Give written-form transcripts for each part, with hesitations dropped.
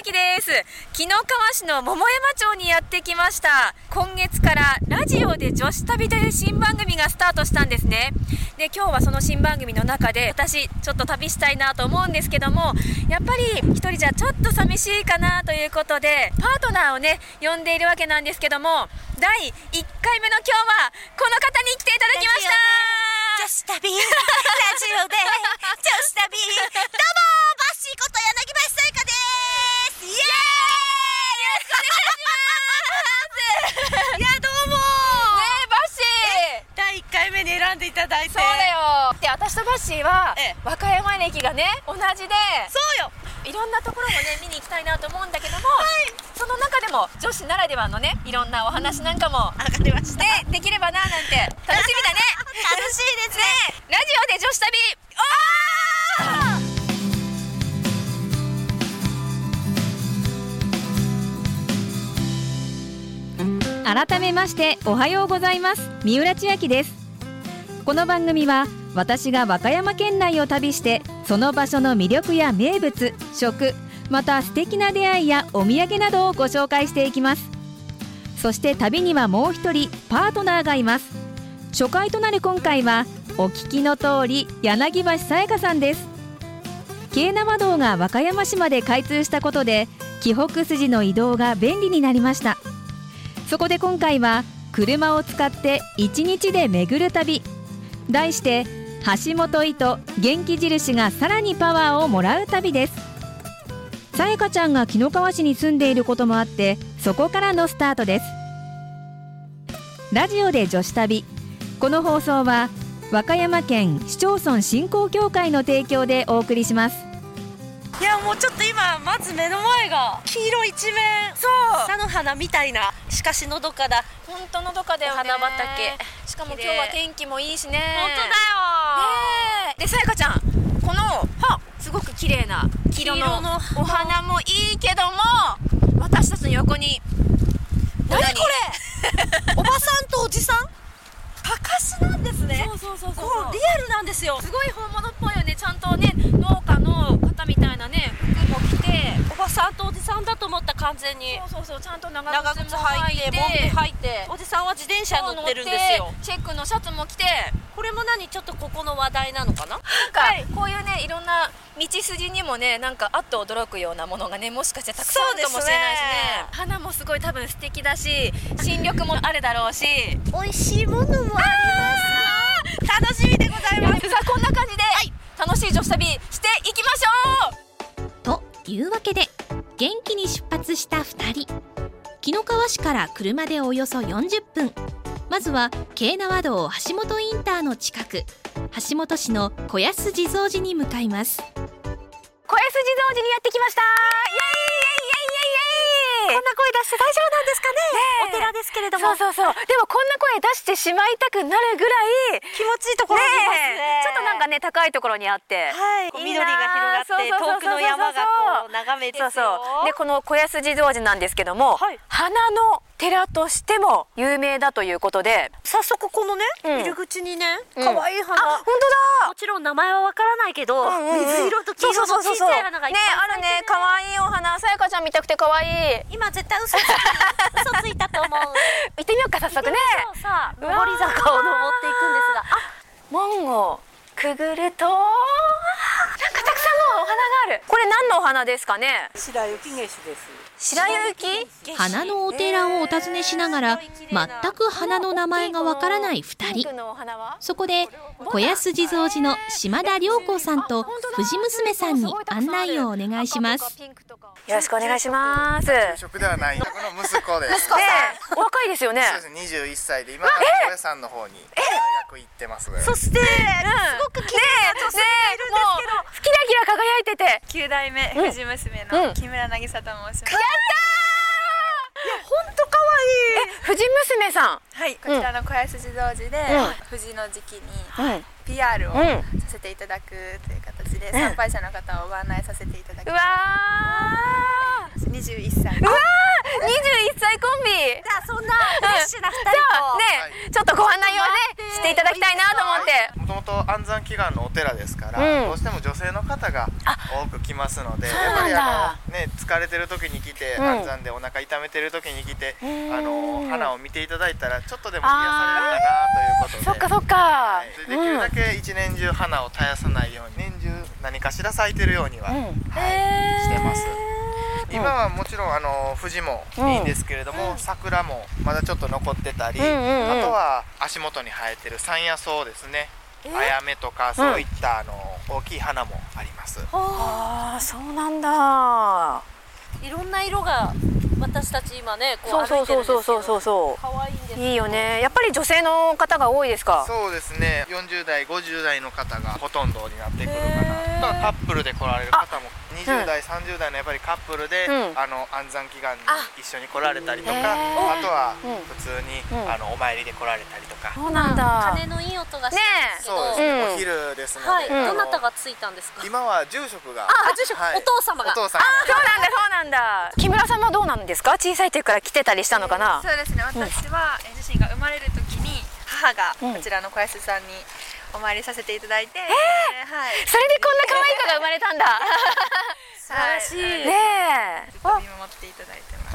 明です。紀の川市の桃山町にやってきました。今月からラジオで女子旅という新番組がスタートしたんですね。で、今日はその新番組の中で私ちょっと旅したいなと思うんですけども、やっぱり一人じゃちょっと寂しいかなということでパートナーをね呼んでいるわけなんですけども、第1回目の今日はこの方に来ていただきました。 女子旅ラジオで女子旅どうもバッシーこと柳橋さやかです。イエーイ、よろしくお願いします。いやどうもねえバッシー、 第1回目に選んでいただいて。 そうだよ。で、私とバッシーは和歌山歴がね同じで、 そうよ、 いろんなところもね見に行きたいなと思うんだけども、その中でも女子ならではのねいろんなお話なんかも上がりましたね、できればななんて楽しみだね。 楽しいですね。 ラジオで女子旅、改めましておはようございます。三浦千秋です。この番組は私が和歌山県内を旅してその場所の魅力や名物、食、また素敵な出会いやお土産などをご紹介していきます。そして旅にはもう一人パートナーがいます。初回となる今回はお聞きの通り柳橋さやかさんです。京奈和道が和歌山市まで開通したことで紀北筋の移動が便利になりました。そこで今回は車を使って1日で巡る旅、題して橋本糸元気印がさらにパワーをもらう旅です。さやかちゃんが紀の川市に住んでいることもあってそこからのスタートです。ラジオで女子旅、この放送は和歌山県市町村振興協会の提供でお送りします。 いやもうちょっと今まず目の前が黄色一面、 そう菜の花みたいな、しかしのどかだ。 本当のどかだよね。 花畑、 しかも今日は天気もいいしね。 本当だよ、 ねえ。でさやかちゃん、このすごく綺麗な黄色のお花もいいけども、私たちの横に何これおばさんとおじさん、かかしなんですね。 そうこうリアルなんですよ。 すごい本物っぽいよね。ちゃんとね農家の方みたいなね服も着て、 おばさんとおじさんだと思った。完全にそうちゃんと長長靴も靴履い履いててモント履いて、おじさんは自転車に乗ってるんですよ。 チェックのシャツも着て、 これも何、ちょっとここの話題なのかな。 なんかこういうねいろんな道筋にもねなんかあっと驚くようなものがねもしかしてたくさんあるかもしれないしね。花もすごい多分素敵だし新緑もあるだろうし美味しいものもあります。楽しみでございます。 さあこんな感じで、楽しい女子旅していきましょう。 というわけで元気に出発した2人、紀の川市から車でおよそ40分、まずは京奈和道橋本インターの近く、橋本市の小安地蔵寺に向かいます。 小安地蔵寺にやってきました。イエイイエイイエイイエイ。 こんな声出して大丈夫なんですかね。お寺ですけれども。 そうでもこんな声出してしまいたくなるぐらい気持ちいいところにいますね。 ちょっとなんかね高いところにあって、 こう緑が広がって遠くの山がこう眺めてるよ。 でこの小安地蔵寺なんですけども、花の寺としても有名だということで、 早速このね入り口にね可愛い花、 本当だ。 もちろん名前はわからないけど、水色と黄色の小さい花がいっぱいあるね。可愛いお花、さやかちゃん見たくて可愛い。 今絶対嘘ついたと思う。 行ってみようか早速ね。 さあ上り坂を登っていくんですが、 門をくぐるとなんかたくさんのお花がある。これ何のお花ですかね。 白雪化粧です。 白雪。 花のお寺をお尋ねしながら全く花の名前がわからない2人。そこで小安地蔵寺の島田良子さんと藤娘さんに案内をお願いします。 よろしくお願いします。 就職ではない、この息子です。 息子さん、お若いですよね。 そうですね、21歳で今から小屋さんの方に大学行ってます。 そしてすごく綺麗な女性がいるんですけど、 キラキラ輝いてて 9代目藤娘の木村渚と申します。 やったー。 いや本当可愛い。 藤娘さん。 はい、こちらの小安地蔵寺で藤の時期に PR をさせていただくという形で参拝者の方をご案内させていただきます。 うわー、 21歳。 うわー、21歳才コンビ。 じゃあそんなフレッシュな2人そうとね、ちょっとご案内をねしていただきたいなと思って。 もともと安産祈願のお寺ですから、どうしても女性の方が多く来ますので、やっぱりね、疲れてる時に来て、安産でお腹痛めてる時に来て、花を見ていただいたらちょっとでも癒されるかなということで、 そっかそっか、 できるだけ一年中花を絶やさないように、年中何かしら咲いてるようには、してます。今はもちろん藤もいいんですけれども、桜もまだちょっと残ってたり、あとは足元に生えてる山野草ですね、あやめとかそういった大きい花もあります。 ああ、そうなんだ。 いろんな色が私たち今ねこうそう歩いてるんですけど、 そう可愛いんですけど。 いいよね。やっぱり女性の方が多いですか？ そうですね、40代50代の方がほとんどになってくるかな。カップルで来られる方も20代30代のやっぱりカップルで、安産祈願に一緒に来られたりとか、あとは普通に、お参りで来られたりとか。 そうなんだ。 鐘のいい音がしたんですけど、 そうですね、お昼ですので、 はい、どなたがついたんですか？ 今は住職が、 住職、お父様が。 お父さん。 そうなんだ。木村さんはどうなんですか？小さい時から来てたりしたのかな？ そうですね、私は自身が生まれる時に母がこちらの小安さんにお参りさせていただいて、はい、 それでこんな可愛い子が生まれたんだ。 素晴らしい。 ねえ。 ずっと見守っていただいて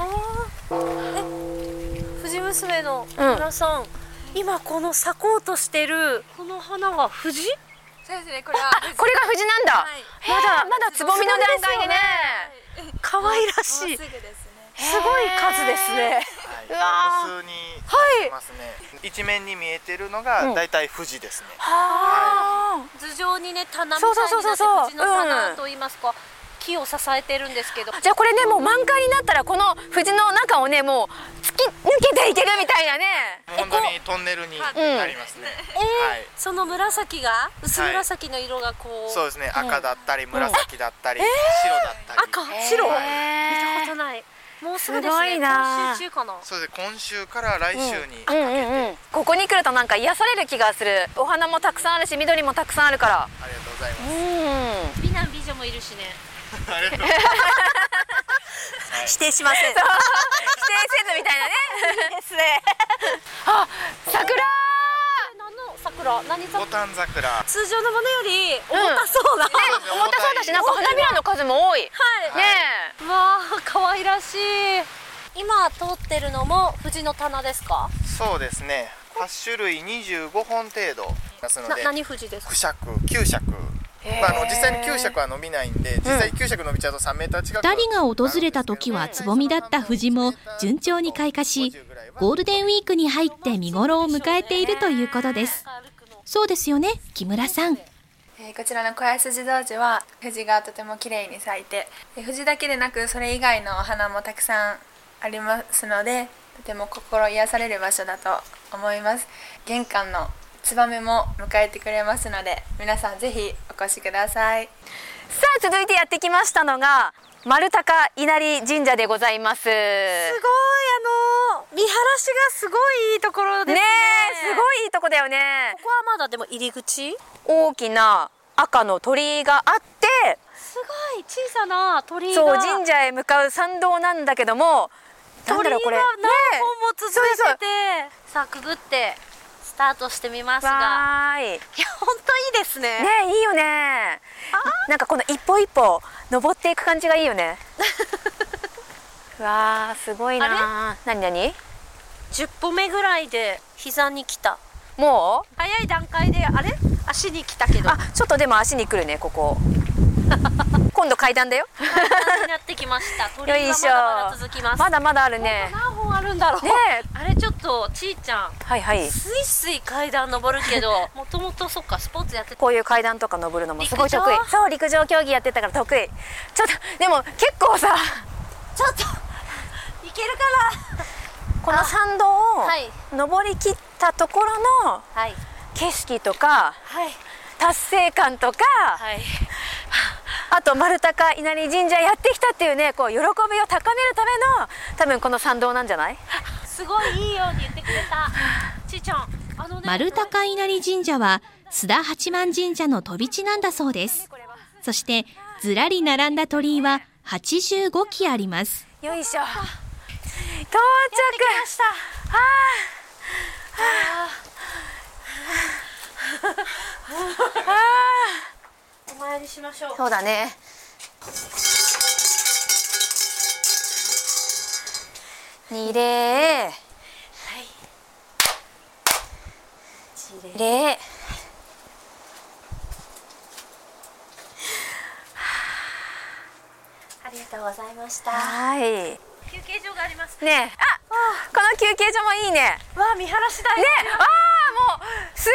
ます。 藤娘の木村さん、今この咲こうとしてるこの花は藤？ そうですね、これはこれが藤なんだ。まだつぼみの段階でね。 可愛らしい。 すぐですね。 すごい数ですね。 うわー、無数にいますね。一面に見えてるのがだいたい藤ですね。 頭上にね、棚みたいになって藤の棚と言いますか、木を支えてるんですけど。 じゃあこれね、もう満開になったらこの藤の中をね、もう突き抜けていけるみたいなね。 本当にトンネルになりますね。 その紫が薄紫の色がこう。 そうですね、赤だったり紫だったり白だったり。 赤、白、見たことない。もうすぐですね。今週中かな。 そうです、今週から来週にかけて。 ここに来るとなんか癒される気がする。お花もたくさんあるし、緑もたくさんあるから。 ありがとうございます。 美男美女もいるしね。 ありがとうございます。 否定しません。 否定せずみたいなね。 いいですね。 あ、桜。 何の桜？何桜？ ボタン桜。 通常のものより重たそうな。 重たそうだし、なんか花びらの数も多い。 はい。 ねえ。わあ、可愛らしい。今通ってるのも藤の棚ですか？ そうですね。8種類25本程度ですので。 何藤ですか？ 9尺、9尺。実際に9尺は伸びないんで、実際9尺伸びちゃうと3メーター近く。 2人が訪れた時はつぼみだった藤も順調に開花し、ゴールデンウィークに入って見頃を迎えているということです。そうですよね、木村さん。 こちらの小安寺道寺は藤がとても綺麗に咲いて、藤だけでなくそれ以外のお花もたくさんありますので、とても心癒される場所だと思います。玄関のツバメも迎えてくれますので、皆さんぜひお越しください。 さあ、続いてやってきましたのが丸高稲荷神社でございます。すごい、 見晴らしがすごいいいところですね。 すごいいいとこだよね。 ここはまだでも入り口？ 大きな赤の鳥居があって、 すごい小さな鳥居が。 そう、神社へ向かう参道なんだけども、 鳥居が何本も続いてて、さあくぐってスタートしてみますが、いや本当いいですね。 ね、いいよね。なんかこの一歩一歩登っていく感じがいいよね。わー、すごいな。何10 歩目ぐらいで膝に来た。 もう早い段階で足に来たけど、 ちょっとでも足に来るね、ここ。今度階段だよ。 階段になってきました。鳥居はまだまだ続きます。 まだまだあるね。 何本あるんだろうね。ちょっとちーちゃん、スイスイ階段登るけど、もともとそっかスポーツやってた。 こういう階段とか登るのもすごい得意。そう、陸上競技やってたから得意。ちょっとでも結構さ、 ちょっといけるかな。 この参道を登り切ったところの景色とか、達成感とか、あと丸高稲荷神社やってきたっていうね、こう喜びを高めるための多分この参道なんじゃない？ すごいいいように言ってくれた。ちーちゃん、 丸高稲荷神社は須田八幡神社の飛び地なんだそうです。そしてずらり並んだ鳥居は85基あります。 よいしょ。 到着ました。お参りしましょう。 そうだね。二礼、はい、一礼。 ありがとうございました。 はい。 休憩所がありますね。この休憩所もいいね。 わあ、見晴らし台ね。 もうす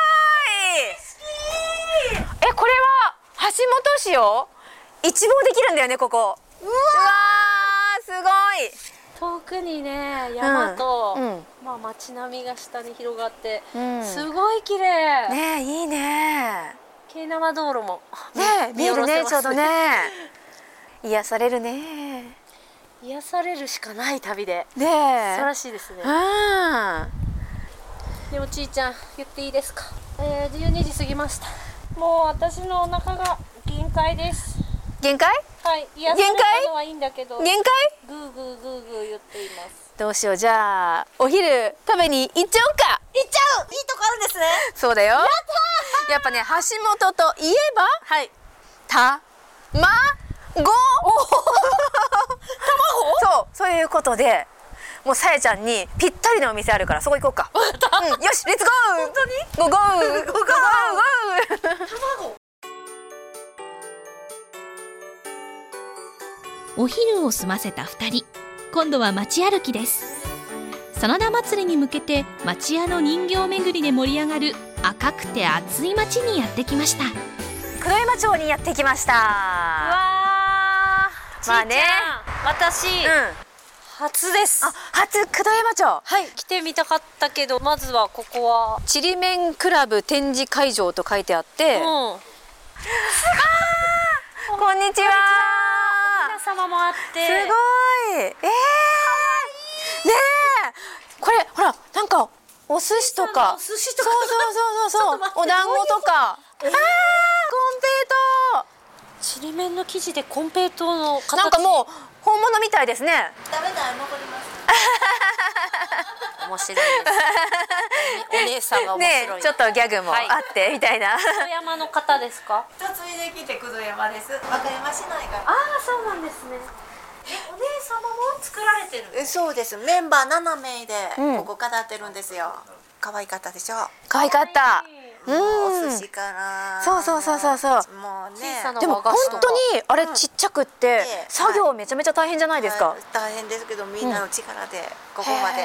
ごい。これは橋本市を一望できるんだよね、ここ。うわー、すごい。 遠くにね、山と、街並みが下に広がって、すごい綺麗。 ね、いいね。 京奈和道路もね、見えるね、ちょうどね。癒されるね。 癒されるしかない旅で。 ね、 素晴らしいですね。でもちーちゃん、言っていいですか。12時過ぎました。もう私のお腹が限界です。 限界？ はい、癒されたのはいいんだけど、 限界？ グーグーグーグー言っています。 どうしよう、じゃあお昼食べに行っちゃおうか。 行っちゃう。いいとこあるんですね。 そうだよ。やったー。やっぱね、橋本といえば、 はい、 たまご。そういうことで、もうさやちゃんにぴったりのお店あるからそこ行こうか。よし、レッツゴー。本当に？ゴーゴーゴーゴー。 卵。 お昼を済ませた2人、今度は街歩きです。真田祭りに向けて町屋の人形巡りで盛り上がる赤くて熱い街にやってきました。 黒山町にやってきました。 うわー、まあね、私、初です。 初黒山町。 はい、来てみたかったけど、まずはここはちりめんクラブ展示会場と書いてあって、こんにちは。 お皆様もあって、 すごい。ねえ、これほら、なんかお寿司とか、そうお団子とか、コンペイトー。ちりめんの生地でコンペイトーの形。 なんかもう本物みたいですね。 ダメだ、残ります。面白いです。お姉さんが面白い。 ね、ちょっとギャグもあってみたいな。 富山の方ですか？ 嫁いできて久土山です。和歌山市内から。 ああ、そうなんですね。お姉様も作られてる。 そうです。メンバー7名でここ飾ってるんですよ。可愛かったでしょ。 可愛かった。 お寿司から。 そう。 もうね。 でも本当にあれちっちゃくって作業めちゃめちゃ大変じゃないですか。 大変ですけど、みんなの力でここまで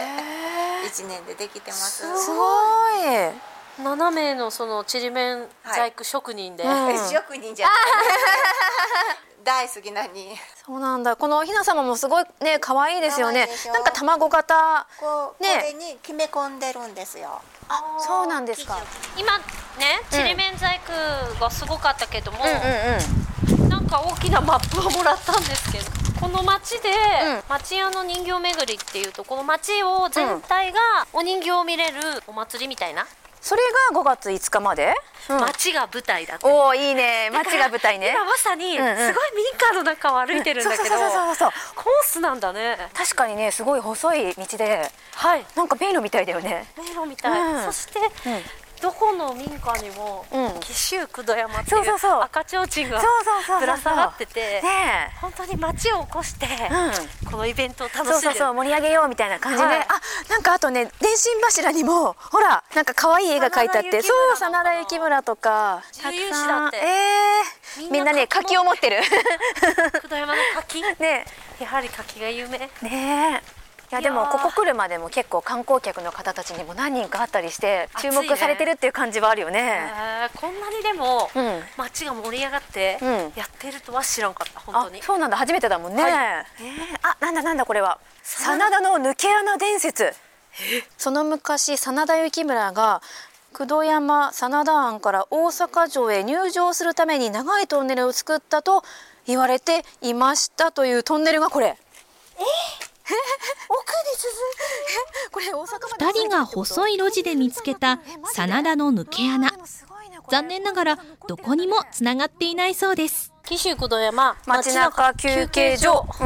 1年でできてます。 すごい。 7名のそのちりめん細工職人で。 職人じゃない。大好きなに。 そうなんだ。このひな様もすごいね、可愛いですよね。なんか卵型これに決め込んでるんですよ。 そうなんですか。 今ね、ちりめん細工がすごかったけども、なんか大きなマップをもらったんですけど、この町で町屋の人形巡りっていうと、この町を全体がお人形を見れるお祭りみたいな。 それが5月5日まで。 町が舞台だって。 おお、いいね。町が舞台ね。 今まさにすごい民家の中を歩いてるんだけど、コースなんだね。 確かにね、すごい細い道で、なんか迷路みたいだよね。 迷路みたい。そしてどこの民家にも紀州九度山っていう赤ちょうちんがぶら下がってて、本当に町を起こしてこのイベントを楽しんでる。 盛り上げようみたいな感じで、なんかあとね、電信柱にもほら、なんか可愛い絵が描いてあって、そう、真田幸村とか重由氏だって。 みんなね、柿を持ってる。 九度山の柿ね、やはり柿が有名ね。 いや、でもここ来るまでも結構観光客の方たちにも何人かあったりして注目されてるっていう感じはあるよね。 こんなにでも街が盛り上がってやってるとは知らんかった。本当に。 そうなんだ、初めてだもんね。なんだこれは。真田の抜け穴伝説。その昔、真田幸村が九度山真田庵から大阪城へ入城するために長いトンネルを作ったと言われていましたというトンネルがこれ。 2人が細い路地で見つけた真田の抜け穴。残念ながらどこにもつながっていないそうです。 紀州九度山街中休憩所。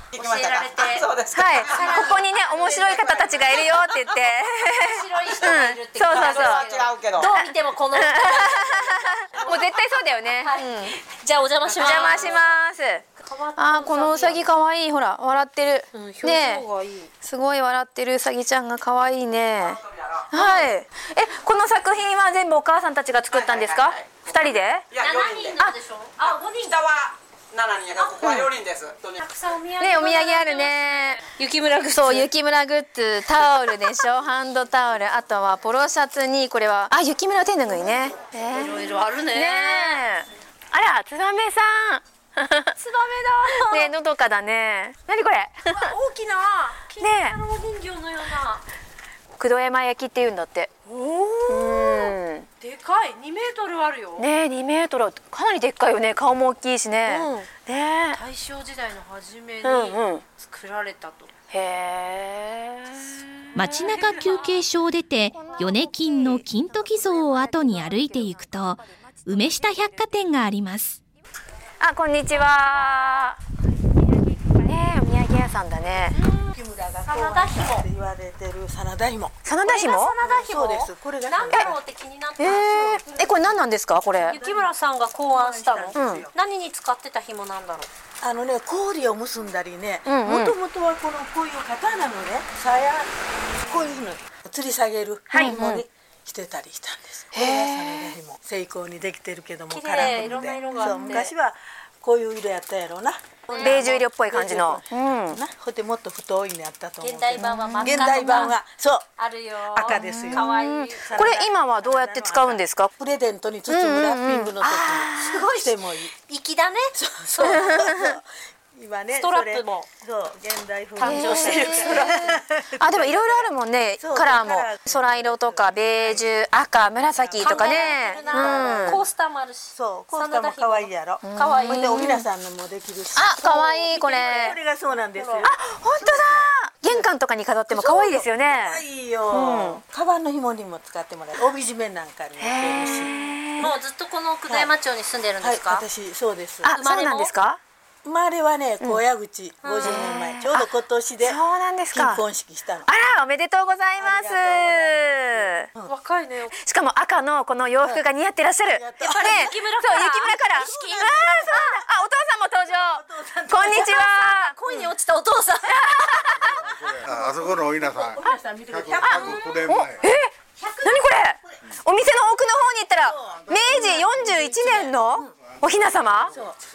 教えられて、そうですか。 はい、ここにね面白い方たちがいるよって言って面白い人がいるってそうそうそうそれは違うけど。 どう見てもこのもう絶対そうだよね、 じゃあお邪魔しおます。 邪魔しますあーこのうさぎかわいいほら笑ってる、ねすごい笑ってるうさぎちゃんがかわいいねはいこの作品は全部お母さんたちが作ったんですか二人でいや、4人で。 なんでしょう。あ、5人下は7人やから、ここは4人です。 たくさんお土産ねお土産あるね雪村グッズ。 そう雪村グッズタオルでしょハンドタオルあとはポロシャツにこれは雪村手ぬぐいねいろいろあるね。 ねえあらツバメさんツバメだねのどかだね何これ大きな金ね太郎人形のような。 工藤山焼きって言うんだってでかい2メートルあるよ。 ねえ2メートルかなりでっかいよね顔も大きいしね、ね大正時代の初めに作られたと。 へえ街中休憩所を出て米金の金時像を後に歩いていくと梅下百貨店があります。 あこんにちはねえお土産屋さんだね真田ひも。 言われてる真田ひも。 真田ひも真田ひも。 そうです。これがなんだろうって気になった。 これ何なんですかこれ雪村さんが考案したの。 うん何に使ってた紐なんだろう。 氷を結んだりね。 うんうんもともとはこういう型なのね。鞘こういうふうに吊り下げる紐にしてたりしたんです。これが真田ひも。精巧にできてるけども綺麗カラフルで。 いろんな色があってそう昔はこういう色やったやろうな。 ベージュ色っぽい感じのな。ほてもっと太いのやったと思うけど。 現代版は真っ赤とか現代版はそうあるよ。 赤ですよ。 可愛い。 これ今はどうやって使うんですかプレゼントに包むラッピングの時にしてもいい。 粋だね。 そう今ねストラップもそう現代風誕生してる。 でもいろいろあるもんねそうカラーもカラー空色とかベージュ赤紫とかねコースターもあるし。 そうコースターも可愛いやろ。 可愛い。 ほんでおひなさんのもできるし。 かわいいこれこれがそうなんですよ。 本当だ玄関とかに飾っても可愛いですよねいいよ。カバンの紐にも使ってもらえる。帯締めなんかにもいけるし。 もうずっとこの久土山町に住んでるんではいすか。 私そうです。 そうなんですか生まれはね小屋口50年前ちょうど今年でそうなんですか金婚式したの。 おめでとうございます若いね。 しかも赤のこの洋服が似合ってらっしゃるやったやっぱり雪村からそう雪村からそうだお父さんも登場こんにちは恋に落ちたお父さん。 あそこのお稲さん。100年前。 何これお店の奥の方に行ったら明治41年のお雛様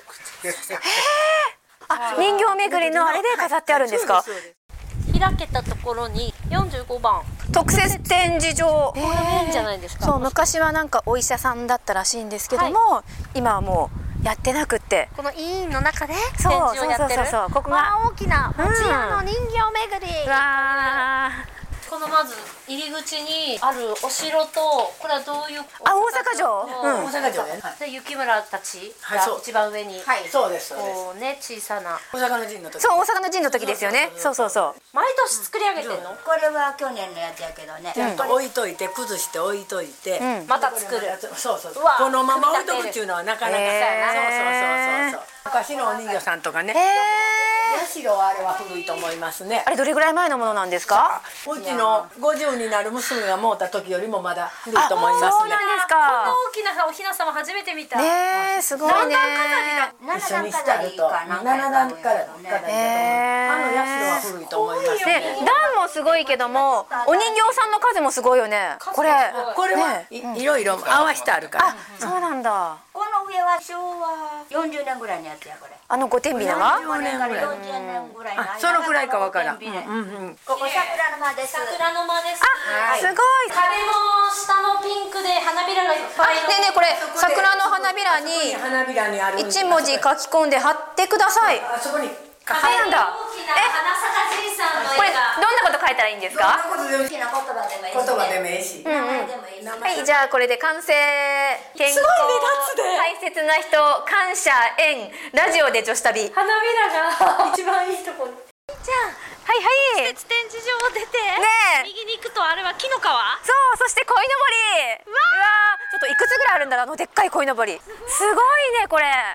人形巡りのあれで飾ってあるんですか開けたところに45番。 特設展示場これいいんじゃないですか。 そう昔はなんかお医者さんだったらしいんですけども今はもうやってなくってこの委員の中で展そう示をやってる。 そうここが大きな持ち屋の人形巡り。 うわこのまず入り口にあるお城とこれはどういう。 大阪城大阪城ね。 で雪村たちはいそうが一番上にはいそうですそうです。 こうね小さな。 大阪の陣の時。 そう大阪の陣の時ですよねそう毎年作り上げてんの。 これは去年のやつやけどね。 ちゃんと置いといて崩して置いといて。 また作る。 そううわこのまま置いとくっていうのはなかなか。 へーそう昔のお人形さんとかね。社はあれは古いと思いますね。 あれどれぐらい前のものなんですかうちの50になる娘がもうた時よりもまだ古いと思いますね。 そうなんですか大きなお雛様初めて見た。 ねえすごいね一緒にしてあると7段からあの社は古いと思いますねね。 段もすごいけどもお人形さんの数もすごいよねこれこれはいろいろ合わせてあるから。 そうなんだこの上は昭和40年ぐらいのやつやこれ。 御殿火が 40年ぐらい。40年ぐらいの間。 そのくらいかわからん。 ここ桜の間です。 桜の間です。 すごい壁の下のピンクで花びらがいっぱいの。 ねえねえこれ桜の花びらに花びらにある。 一文字書き込んで貼ってくださいあそこに。 そうなんだ大きな花咲かじいさんのこれ絵が。 どんなこと書いたらいいんですか好きな言葉でもいいし、 言葉でもいいし。 名前でもいいし。 はいじゃあこれで完成健康大切な人感謝縁ラジオで女子旅花びらが一番いいところ。 はいはい施設展示場を出て、 ねえ右に行くとあれは木の皮。 そうそして鯉のぼりうわーちょっといくつぐらいあるんだろうでっかい鯉のぼりすごいねこれ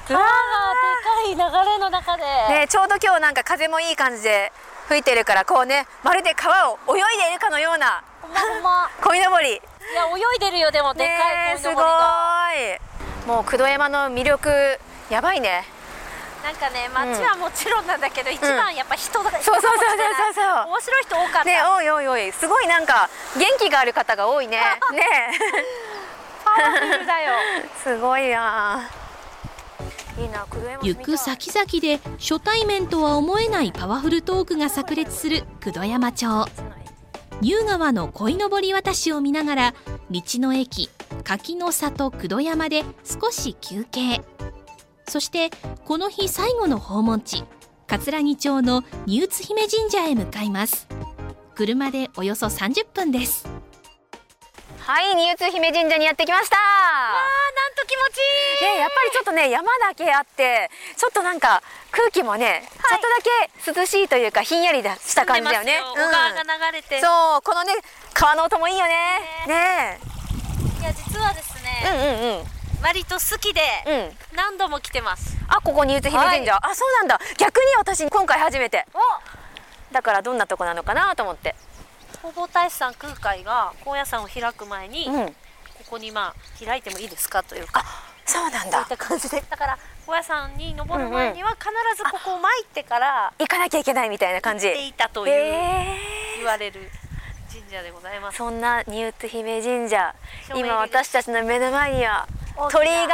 川がでかい流れの中で、ね、ちょうど今日なんか風もいい感じで吹いてるから、こうね、まるで川を泳いでいるかのような鯉のぼり。いや泳いでるよ。でもでかい鯉のぼりが、すごい。もう九度山の魅力やばいね。 なんかね、街はもちろんなんだけど、一番やっぱ人が、 そうそうそうそうそう、 面白い人多かったね。おいおいおい、すごいなんか元気がある方が多いね。ねパワフルだよ。 すごいな。いいな、九度山。 行く先々で初対面とは思えないパワフルトークが炸裂する九度山町。乳川の鯉のぼり渡しを見ながら、道の駅柿の里九度山で少し休憩。そしてこの日最後の訪問地、葛城町の新津姫神社へ向かいます。車でおよそ30分です。 はい、新津姫神社にやってきました。 なんと気持ちいい。 ね、やっぱりちょっとね、山だけあってちょっとなんか空気もね、ちょっとだけ涼しいというか、ひんやりした感じだよね。 小川が流れて、 そう、このね、川の音もいいよね。ね。 いや、実はですね、割と好きで何度も来てます。 あ、ここ新津姫神社。あ、そうなんだ。逆に私今回初めて。だからどんなとこなのかなと思って。 弘法大師さん空海が高野山を開く前に、ここに開いてもいいですかというか、 そうなんだ。 そういった感じで、だから高野山に登る前には必ずここを参ってから行かなきゃいけないみたいな感じでいたという言われる神社でございます。 そんな新津姫神社、今私たちの目の前には鳥居がね、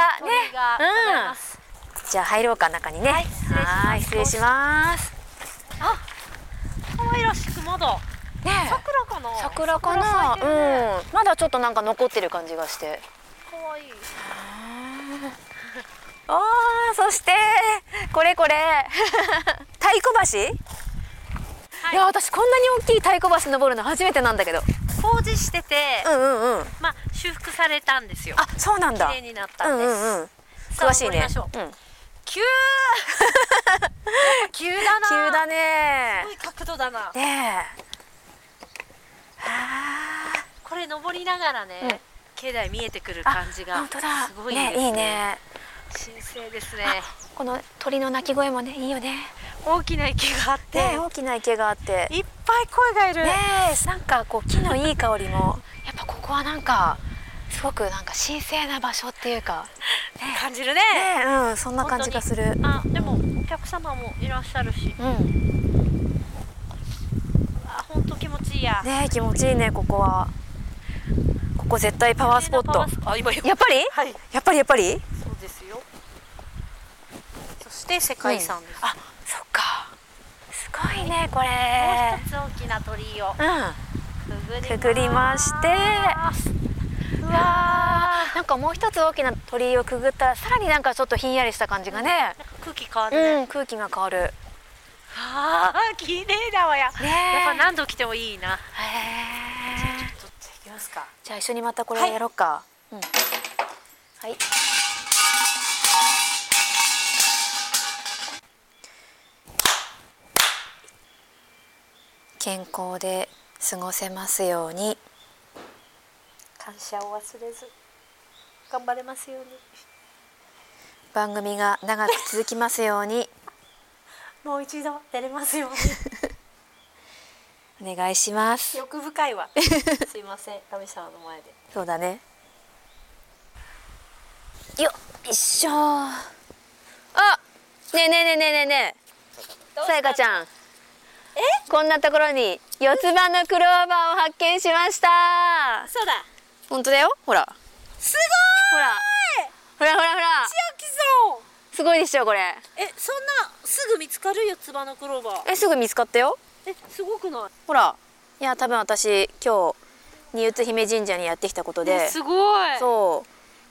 じゃあ入ろうか、中にね。はい、失礼します。 あ、可愛らしくまだ桜かな。 桜かな。まだちょっとなんか残ってる感じがして。 可愛い。 そしてこれ太鼓橋。いや、私こんなに大きい太鼓橋登るの初めてなんだけど。 工事してて、修復されたんですよ。 あ、そうなんだ。 綺麗になったんです。 詳しいね。 急急だな。 急だね。 すごい角度だな。 ねえ。 これ登りながらね、境内見えてくる感じがすごいですね。 いいね。 神聖ですね。 この鳥の鳴き声もね、いいよね。 大きな池があって、 大きな池があって、 いっぱい声がいる。 なんかこう木のいい香りも、やっぱここはなんかすごくなんか神聖な場所っていうか、 感じるね。 そんな感じがする。 あ、でもお客様もいらっしゃるし。本当気持ちいいや。 ね、気持ちいいね、ここは。ここ絶対パワースポット。やっぱり？はい。やっぱり？ そうですよ。そして世界遺産です。 あ、そっか。すごいね、これ。 もう一つ大きな鳥居をくぐりまして、うわー、なんかもう一つ大きな鳥居をくぐったら、さらになんかちょっとひんやりした感じがね。 空気変わるね。 空気が変わる。 綺麗だわや。やっぱ何度来てもいいな。じゃあちょっと行きますか。 じゃあ一緒にまたこれやろうか。はい。健康で過ごせますように。 感謝を忘れず頑張れますように。 番組が長く続きますように。 もう一度出れますように。お願いします。 欲深いわ。すいません、神様の前で。 そうだね。よっしょ。あ、ねえ、さやかちゃん。こんなところに四つ葉のクローバーを発見しました。 そうだ。 本当だよ。ほら。 すごい。 ほら。 千秋さん。 すごいでしょこれ。 そんなすぐ見つかる四つ葉のクローバー。 すぐ見つかったよ。 すごくない？ ほら。いや、多分私今日新津姫神社にやってきたことで。 すごい。 そう。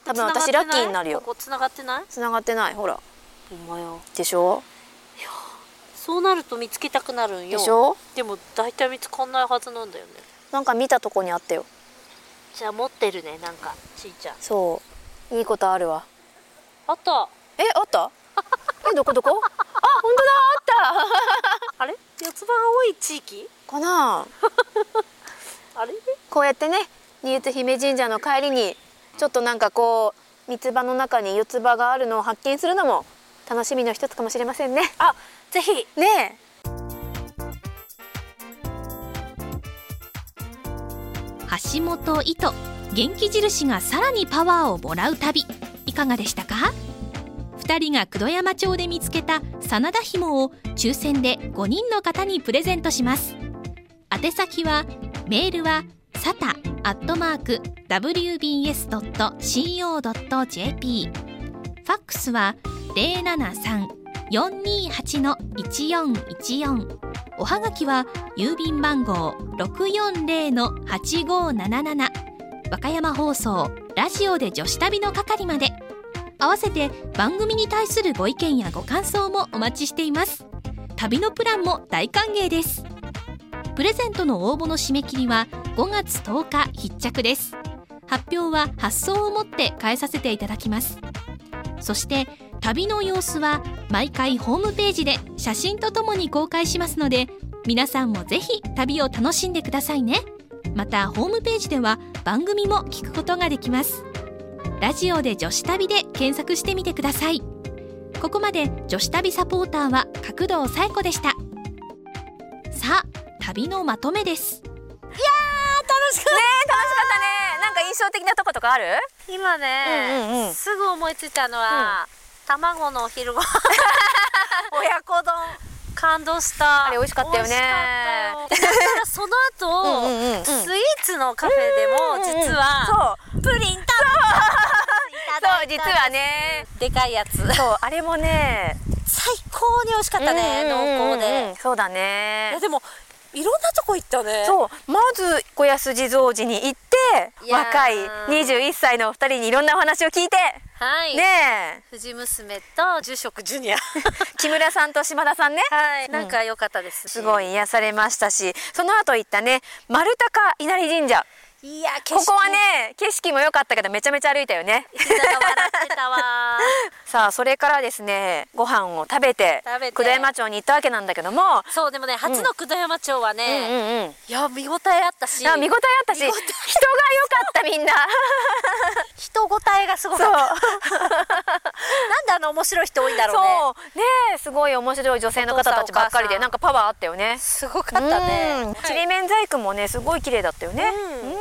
多分私ラッキーになるよ。 ここ繋がってない？ 繋がってない。ほら。 ほんまよ。 でしょ？ いや、そうなると見つけたくなるんよ。 でしょ？ でも大体見つかんないはずなんだよね。 なんか見たとこにあったよ。 じゃあ持ってるね、なんかちいちゃん。 そう。いいことあるわ。 あった。 あった？どこ？あ、本当だ、あった。 あれ？四つ葉が多い地域？ かな。 あれ？ こうやってね、新津姫神社の帰りにちょっとなんかこう三つ葉の中に四つ葉があるのを発見するのも楽しみの一つかもしれませんね。 あ、ぜひね橋本糸元気印がさらにパワーをもらう旅、いかがでしたか。2人が九度山町で見つけた真田紐を抽選で5人の方にプレゼントします。宛先はメールはsata@wbs.co.jp、 ファックスは 073-428-1414、 おはがきは郵便番号 640-8577、 和歌山放送ラジオで女子旅の係まで。合わせて番組に対するご意見やご感想もお待ちしています。旅のプランも大歓迎です。プレゼントの応募の締め切りは5月10日必着です。発表は発送をもって返させていただきます。そして旅の様子は毎回ホームページで写真とともに公開しますので、皆さんもぜひ旅を楽しんでくださいね。またホームページでは番組も聞くことができます。ラジオで女子旅で検索してみてください。ここまで女子旅サポーターは角堂紗友子でした。さあ、旅のまとめです。 楽しかったね。なんか印象的なとことかある？ 今ね、すぐ思いついたのは、卵のお昼ご飯親子丼、感動した。 あれ美味しかったよね。 だからその後、スイーツのカフェでも実はプリン食べた。 そう、実はね、 でかいやつ。 そう、あれもね、 最高に美味しかったね、濃厚で。 そうだね。 でもいろんなとこ行ったね。 そう、まず小安地蔵寺に行って、若い21歳のお二人にいろんなお話を聞いて、 はい、 ねえ、 藤娘と住職ジュニア木村さんと島田さんね、 はい、なんか良かったです。 すごい癒されましたし、その後行ったね、丸高稲荷神社、 いや、 ここはね、景色も良かったけどめちゃめちゃ歩いたよね。 膝が笑ってたわさあ、それからですね、ご飯を食べて九度山町に行ったわけなんだけども、 そう、でもね、初の九度山町はね、いや、見応えあったし、 人が良かったみんな人ごたえがすごかった。なんであの面白い人多いんだろうね。 そうね、すごい面白い女性の方たちばっかりで、なんかパワーあったよね。 すごかったね。 ちりめん細工もね、すごい綺麗だったよね。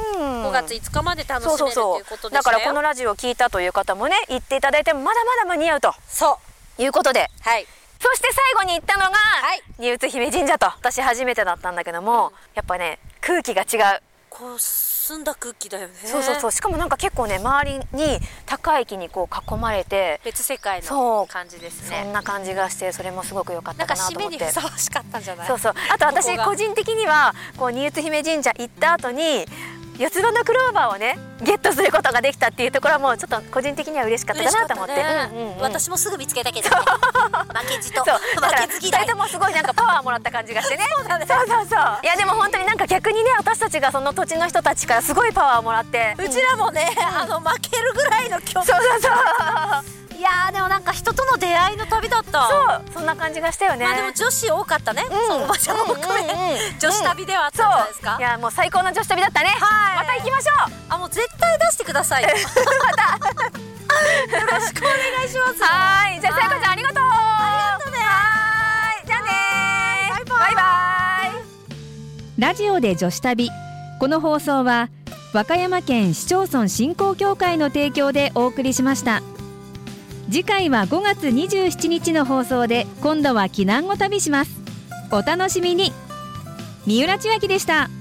5月5日まで楽しめるということでしたよ。 だからこのラジオを聞いたという方もね、行っていただいてもまだまだ間に合うということで、 はい、 そして最後に行ったのが新津姫神社と。私初めてだったんだけども、やっぱね、空気が違う。 こう澄んだ空気だよね。 そうそうそう。しかもなんか結構ね、周りに高い木にこう囲まれて、 別世界の感じですね。 そんな感じがして、それもすごく良かったかなと思って。 なんか締めにふさわしかったんじゃない？ そうそう。あと私個人的にはこう新津姫神社行った後に四つ葉のクローバーをねゲットすることができたっていうところもちょっと個人的には嬉しかったかなと思って。 私もすぐ見つけたけどね。負けじと負けず嫌い。 2人ともすごいなんかパワーもらった感じがしてね。そうそうそう。いやでも本当になんか逆にね、私たちがその土地の人たちからすごいパワーをもらって、 うちらもね、負けるぐらいの距離。 そうそうそう。 いやー、でもなんか人との出会いの旅だった。 そう、そんな感じがしたよね。 まあでも女子多かったね、その場所も含め女子旅ではあったんじゃないですか。 いや、もう最高の女子旅だったね。また行きましょう。 あ、もう絶対出してくださいよ。またよろしくお願いします。 はい、じゃあさよこちゃんありがとう。 ありがとうね。 はい、じゃあねー。バイバイ。 ラジオで女子旅、この放送は和歌山県市町村振興協会の提供でお送りしました。次回は5月27日の放送で、今度は避難を旅します。お楽しみに。三浦千秋でした。